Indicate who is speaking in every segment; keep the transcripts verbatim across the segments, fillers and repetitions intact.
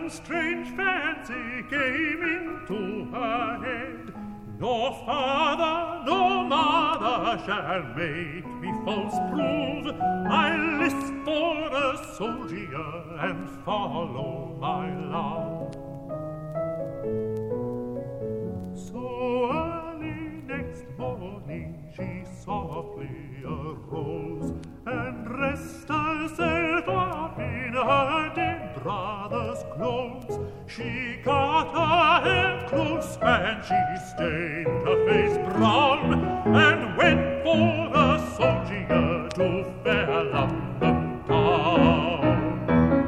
Speaker 1: One strange fancy came into her head. No father, no mother shall make me false prove. I'll list for a soldier and follow my love. So early next morning she softly arose and dressed herself up in her dead brother's clothes. She cut her hair close and she stained her face brown and went for a soldier to fair London town.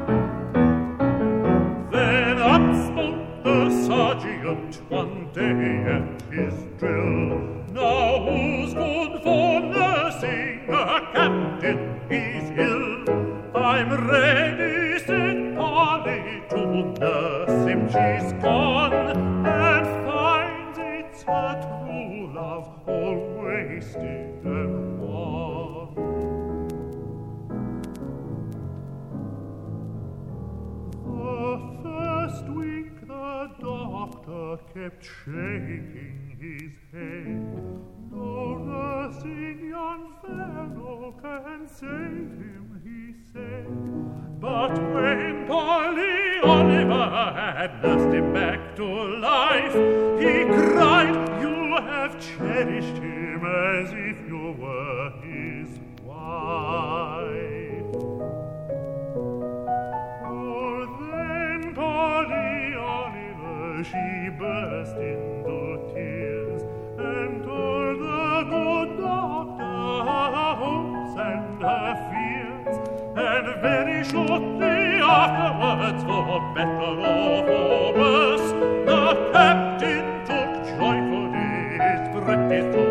Speaker 1: Then up spoke the sergeant one day at his drill. Now who's good for nursing a captain? He's ill. I'm ready, said Polly, to nurse him. She's gone and finds it's her true love all wasted and won. The first week the doctor kept shaking his head. No nursing young fellow can save him, he said. But when Polly Oliver had nursed him back to life, he cried, "You have cherished him as if you were his wife." Oh, then Polly Oliver, she burst into tears and told the good doctor her hopes and her fears. And very shortly afterwards, for better or for worse, the captain took joyfully his British